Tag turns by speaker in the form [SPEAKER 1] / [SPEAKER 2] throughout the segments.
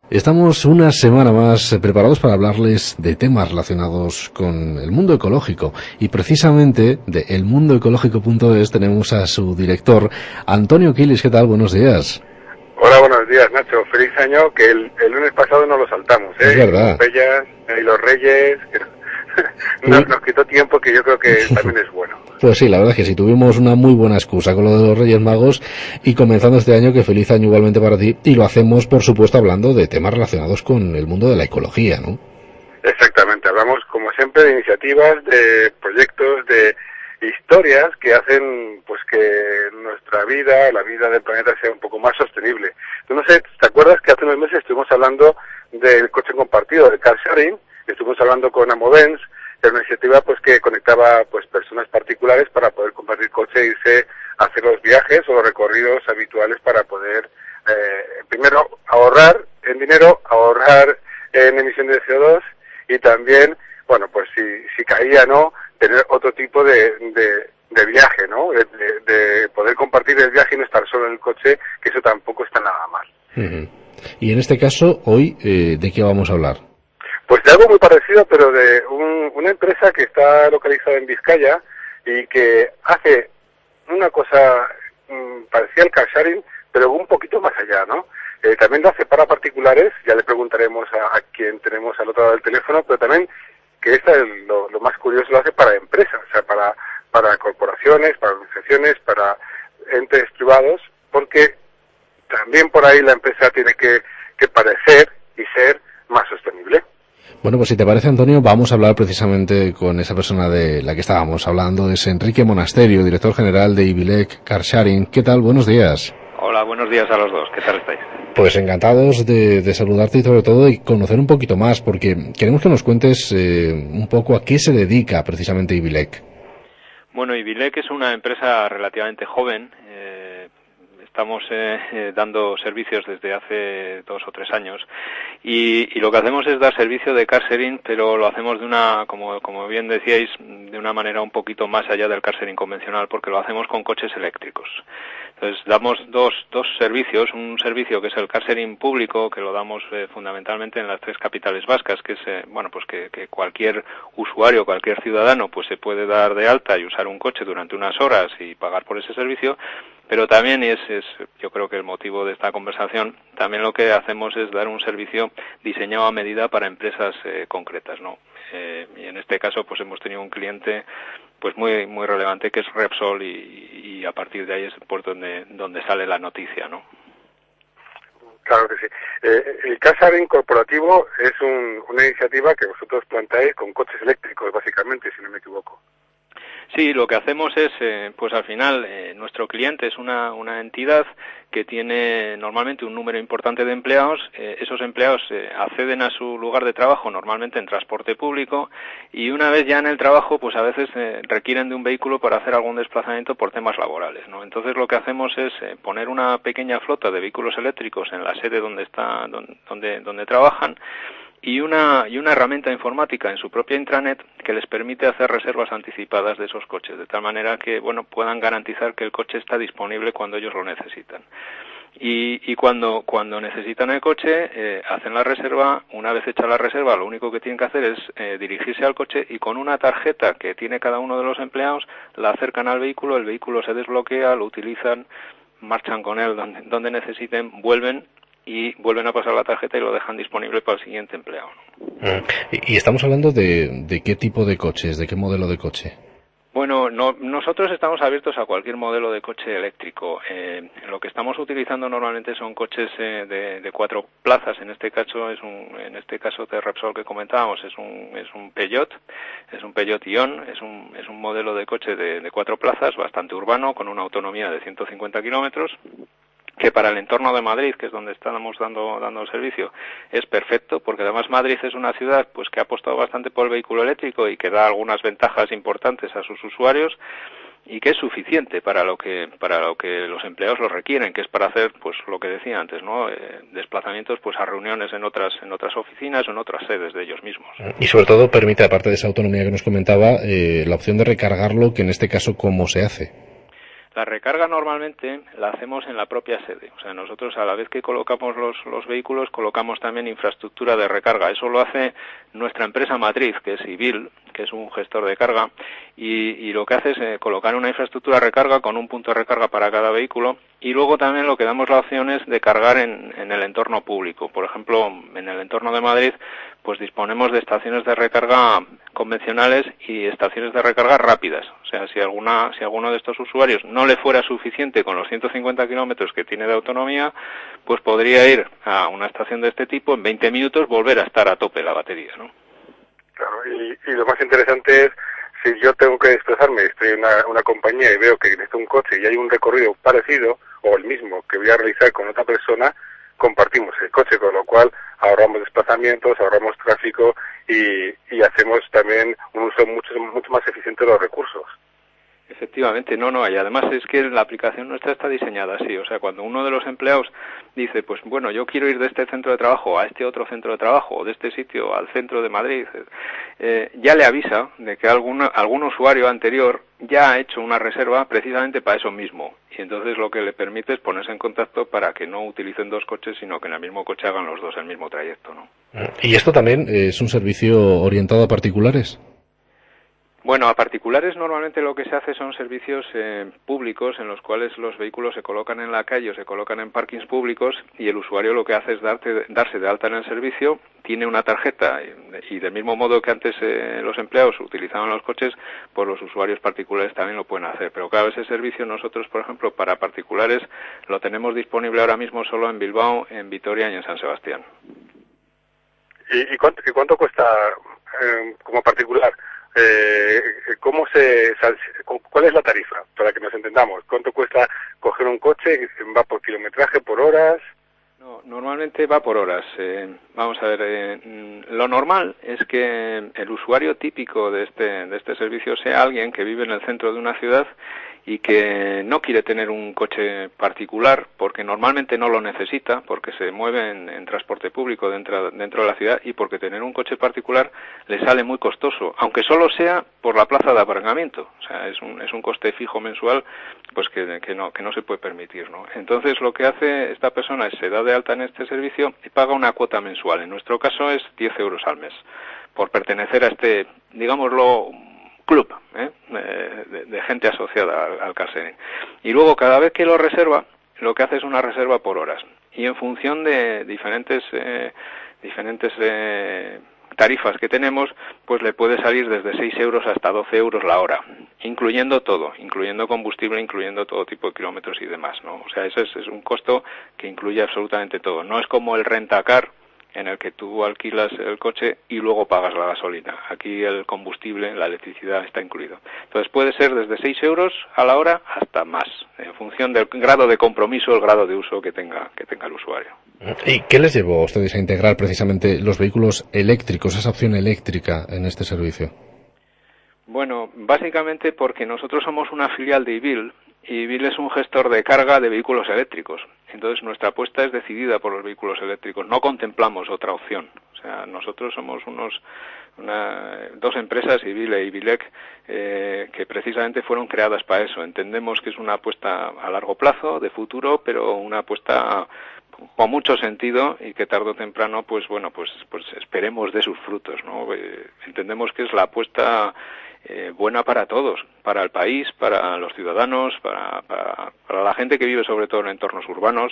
[SPEAKER 1] Estamos una semana más preparados para hablarles de temas relacionados con el mundo ecológico y precisamente de elmundoecológico.es tenemos a su director, Antonio Quilis. ¿Qué tal? Buenos días.
[SPEAKER 2] Hola, buenos días, Nacho. Feliz año, que el lunes pasado no lo saltamos, ¿eh?
[SPEAKER 1] Es verdad.
[SPEAKER 2] Y los Reyes, nos quitó tiempo que yo creo que también es bueno.
[SPEAKER 1] Pues sí, la verdad es que sí, tuvimos una muy buena excusa con lo de los Reyes Magos y comenzando este año, que feliz año igualmente para ti, y lo hacemos, por supuesto, hablando de temas relacionados con el mundo de la ecología, ¿no?
[SPEAKER 2] Exactamente, hablamos como siempre de iniciativas, de proyectos, de historias que hacen pues que nuestra vida, la vida del planeta sea un poco más sostenible. Tú no sé, ¿te acuerdas que hace unos meses estuvimos hablando del coche compartido, de car sharing? Estuvimos hablando con Amovens, era una iniciativa pues que conectaba pues personas particulares para poder compartir coche e irse a hacer los viajes o los recorridos habituales para poder primero ahorrar en dinero, ahorrar en emisiones de CO2 y también, bueno, pues si caía, ¿no?, tener otro tipo de viaje, ¿no?, de poder compartir el viaje y no estar solo en el coche, que eso tampoco está nada mal.
[SPEAKER 1] Uh-huh. Y en este caso, hoy, ¿de qué vamos a hablar?
[SPEAKER 2] Pues de algo muy parecido, pero de una empresa que está localizada en Vizcaya y que hace una cosa parecida al car sharing, pero un poquito más allá, ¿no? También lo hace para particulares, ya le preguntaremos a quien tenemos al otro lado del teléfono, pero también, que esta es lo más curioso, lo hace para empresas, o sea, para corporaciones, para organizaciones, para entes privados, porque también por ahí la empresa tiene que parecer y ser más sostenible.
[SPEAKER 1] Bueno, pues si te parece, Antonio, vamos a hablar precisamente con esa persona de la que estábamos hablando, es Enrique Monasterio, director general de Ibilec Car Sharing. ¿Qué tal? Buenos días.
[SPEAKER 3] Hola, buenos días a los dos. ¿Qué tal estáis?
[SPEAKER 1] Pues encantados de saludarte y sobre todo de conocer un poquito más, porque queremos que nos cuentes un poco a qué se dedica precisamente Ibilec.
[SPEAKER 3] Bueno, Ibilec es una empresa relativamente joven. Estamos dando servicios desde hace 2 o 3 años y lo que hacemos es dar servicio de car sharing, pero lo hacemos de una, como bien decíais, de una manera un poquito más allá del car sharing convencional, porque lo hacemos con coches eléctricos. Entonces damos dos servicios, un servicio que es el car sharing público, que lo damos fundamentalmente en las 3 capitales vascas, que es pues que cualquier usuario, cualquier ciudadano pues se puede dar de alta y usar un coche durante unas horas y pagar por ese servicio. Pero también es yo creo que el motivo de esta conversación, también lo que hacemos es dar un servicio diseñado a medida para empresas concretas, ¿no? Y en este caso pues hemos tenido un cliente pues muy muy relevante que es Repsol y a partir de ahí es por donde sale la noticia, ¿no?
[SPEAKER 2] Claro que sí. El car sharing corporativo es una iniciativa que vosotros planteáis con coches eléctricos, básicamente, si no me equivoco.
[SPEAKER 3] Sí, lo que hacemos es, pues al final, nuestro cliente es una entidad que tiene normalmente un número importante de empleados. Esos empleados acceden a su lugar de trabajo normalmente en transporte público y una vez ya en el trabajo, pues a veces requieren de un vehículo para hacer algún desplazamiento por temas laborales, ¿no? Entonces lo que hacemos es poner una pequeña flota de vehículos eléctricos en la sede donde trabajan. Y una herramienta informática en su propia intranet que les permite hacer reservas anticipadas de esos coches, de tal manera que, puedan garantizar que el coche está disponible cuando ellos lo necesitan. Y cuando necesitan el coche, hacen la reserva. Una vez hecha la reserva, lo único que tienen que hacer es dirigirse al coche y con una tarjeta que tiene cada uno de los empleados, la acercan al vehículo, el vehículo se desbloquea, lo utilizan, marchan con él donde necesiten, vuelven a pasar la tarjeta y lo dejan disponible para el siguiente empleado, ¿no?
[SPEAKER 1] Y estamos hablando de qué tipo de coches, de qué modelo de coche.
[SPEAKER 3] Bueno, nosotros estamos abiertos a cualquier modelo de coche eléctrico. Lo que estamos utilizando normalmente son coches de 4 plazas. En este caso de Repsol que comentábamos es un Peugeot Ion, es un modelo de coche de 4 plazas, bastante urbano, con una autonomía de 150 kilómetros. Que para el entorno de Madrid, que es donde estamos dando el servicio, es perfecto, porque además Madrid es una ciudad pues que ha apostado bastante por el vehículo eléctrico y que da algunas ventajas importantes a sus usuarios y que es suficiente para lo que los empleados lo requieren, que es para hacer pues lo que decía antes, ¿no? Desplazamientos pues a reuniones en otras oficinas o en otras sedes de ellos mismos.
[SPEAKER 1] Y sobre todo permite, aparte de esa autonomía que nos comentaba, la opción de recargarlo, que en este caso, ¿cómo se hace?
[SPEAKER 3] La recarga normalmente la hacemos en la propia sede. O sea, nosotros a la vez que colocamos los vehículos, colocamos también infraestructura de recarga. Eso lo hace nuestra empresa matriz, que es Ibil, que es un gestor de carga, y lo que hace es colocar una infraestructura de recarga con un punto de recarga para cada vehículo, y luego también lo que damos la opción es de cargar en el entorno público. Por ejemplo, en el entorno de Madrid, pues disponemos de estaciones de recarga convencionales y estaciones de recarga rápidas. O sea, si alguno de estos usuarios no le fuera suficiente con los 150 kilómetros que tiene de autonomía, pues podría ir a una estación de este tipo, en 20 minutos volver a estar a tope la batería, ¿no?
[SPEAKER 2] Claro, y lo más interesante es, si yo tengo que desplazarme, estoy en una compañía y veo que necesito un coche y hay un recorrido parecido o el mismo que voy a realizar con otra persona, compartimos el coche, con lo cual ahorramos desplazamientos, ahorramos tráfico y hacemos también un uso mucho más eficiente de los recursos.
[SPEAKER 3] Efectivamente, y además es que la aplicación nuestra está diseñada así. O sea, cuando uno de los empleados dice, pues bueno, yo quiero ir de este centro de trabajo a este otro centro de trabajo, o de este sitio al centro de Madrid, ya le avisa de que algún usuario anterior ya ha hecho una reserva precisamente para eso mismo. Y entonces lo que le permite es ponerse en contacto para que no utilicen dos coches, sino que en el mismo coche hagan los dos el mismo trayecto, ¿no?
[SPEAKER 1] ¿Y esto también es un servicio orientado a particulares?
[SPEAKER 3] Bueno, a particulares normalmente lo que se hace son servicios públicos en los cuales los vehículos se colocan en la calle o se colocan en parkings públicos y el usuario lo que hace es darse de alta en el servicio, tiene una tarjeta y del mismo modo que antes los empleados utilizaban los coches, pues los usuarios particulares también lo pueden hacer. Pero claro, ese servicio nosotros, por ejemplo, para particulares lo tenemos disponible ahora mismo solo en Bilbao, en Vitoria y en San Sebastián.
[SPEAKER 2] ¿Y cuánto cuesta como particular? ¿Cuál es la tarifa? Para que nos entendamos. ¿Cuánto cuesta coger un coche? ¿Va por kilometraje, por horas?
[SPEAKER 3] No, normalmente va por horas. Vamos a ver, lo normal es que el usuario típico de este servicio sea alguien que vive en el centro de una ciudad y que no quiere tener un coche particular porque normalmente no lo necesita, porque se mueve en transporte público dentro de la ciudad y porque tener un coche particular le sale muy costoso, aunque solo sea por la plaza de aparcamiento. O sea, es un coste fijo mensual pues que no se puede permitir, ¿no? Entonces lo que hace esta persona es se da de alta en este servicio y paga una cuota mensual. En nuestro caso es 10 euros al mes por pertenecer a este, digámoslo, club de gente asociada al car sharing. Y luego cada vez que lo reserva, lo que hace es una reserva por horas. Y en función de diferentes tarifas que tenemos, pues le puede salir desde 6 euros hasta 12 euros la hora, incluyendo todo, incluyendo combustible, incluyendo todo tipo de kilómetros y demás, ¿no? O sea, ese es un costo que incluye absolutamente todo. No es como el rentacar, en el que tú alquilas el coche y luego pagas la gasolina. Aquí el combustible, la electricidad está incluido. Entonces puede ser desde 6 euros a la hora hasta más, en función del grado de compromiso, el grado de uso que tenga el usuario.
[SPEAKER 1] ¿Y qué les llevó a ustedes a integrar precisamente los vehículos eléctricos, esa opción eléctrica en este servicio?
[SPEAKER 3] Bueno, básicamente porque nosotros somos una filial de Ibil, y Ibil es un gestor de carga de vehículos eléctricos. Entonces nuestra apuesta es decidida por los vehículos eléctricos. No contemplamos otra opción. O sea, nosotros somos dos empresas, Ibil e Ibilec, que precisamente fueron creadas para eso. Entendemos que es una apuesta a largo plazo, de futuro, pero una apuesta con mucho sentido y que tarde o temprano, pues esperemos de sus frutos, ¿no? Entendemos que es la apuesta buena para todos, para el país, para los ciudadanos, para la gente que vive sobre todo en entornos urbanos.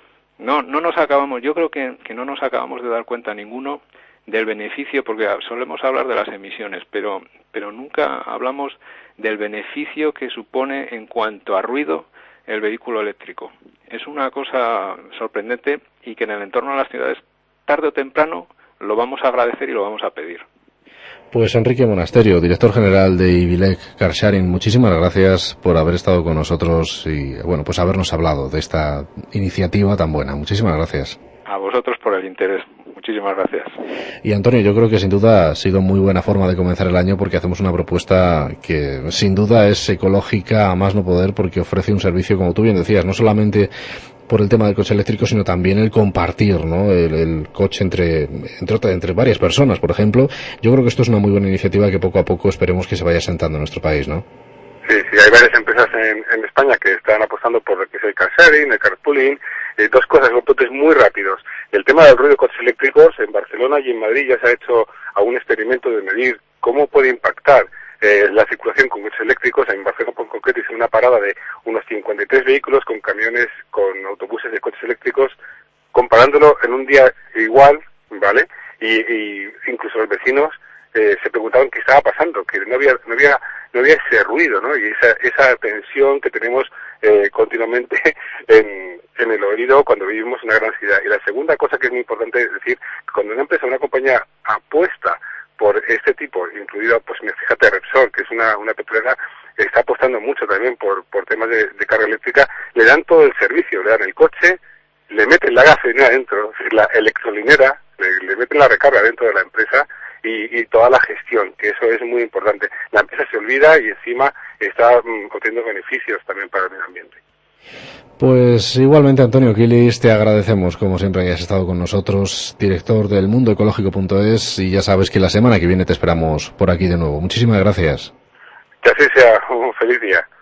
[SPEAKER 3] Yo creo que no nos acabamos de dar cuenta ninguno del beneficio, porque solemos hablar de las emisiones, pero nunca hablamos del beneficio que supone en cuanto a ruido el vehículo eléctrico. Es una cosa sorprendente y que en el entorno de las ciudades, tarde o temprano, lo vamos a agradecer y lo vamos a pedir.
[SPEAKER 1] Pues Enrique Monasterio, director general de Ibilec Car Sharing, muchísimas gracias por haber estado con nosotros y pues habernos hablado de esta iniciativa tan buena. Muchísimas gracias.
[SPEAKER 3] A vosotros por el interés. Muchísimas gracias.
[SPEAKER 1] Y Antonio, yo creo que sin duda ha sido muy buena forma de comenzar el año porque hacemos una propuesta que sin duda es ecológica a más no poder porque ofrece un servicio, como tú bien decías, no solamente por el tema del coche eléctrico, sino también el compartir, ¿no? El coche entre varias personas, por ejemplo. Yo creo que esto es una muy buena iniciativa que poco a poco esperemos que se vaya sentando en nuestro país, ¿no?
[SPEAKER 2] Sí, hay varias empresas en España que están apostando por lo que es el car sharing, el carpooling, dos cosas, dos puntos muy rápidos. El tema del ruido de coches eléctricos, en Barcelona y en Madrid ya se ha hecho algún experimento de medir cómo puede impactar la circulación con coches eléctricos. En Barcelona, por concreto, hice una parada de unos 53 vehículos con camiones, con autobuses de coches eléctricos, comparándolo en un día igual, ¿vale? Y incluso los vecinos se preguntaban qué estaba pasando, que no había ese ruido, ¿no? Y esa tensión que tenemos continuamente en el oído cuando vivimos una gran ciudad. Y la segunda cosa que es muy importante es decir, cuando una empresa, una compañía apuesta por este tipo, incluido, pues fíjate, Repsol, que es una petrolera, está apostando mucho también por temas de carga eléctrica, le dan todo el servicio, le dan el coche, le meten la gasolina dentro, la electrolinera, le meten la recarga dentro de la empresa y toda la gestión, que eso es muy importante. La empresa se olvida y encima está obteniendo beneficios también para el medio ambiente.
[SPEAKER 1] Pues igualmente, Antonio Quilis, te agradecemos como siempre que hayas estado con nosotros, director del mundoecológico.es, y ya sabes que la semana que viene te esperamos por aquí de nuevo. Muchísimas gracias.
[SPEAKER 2] Que así sea, un feliz día.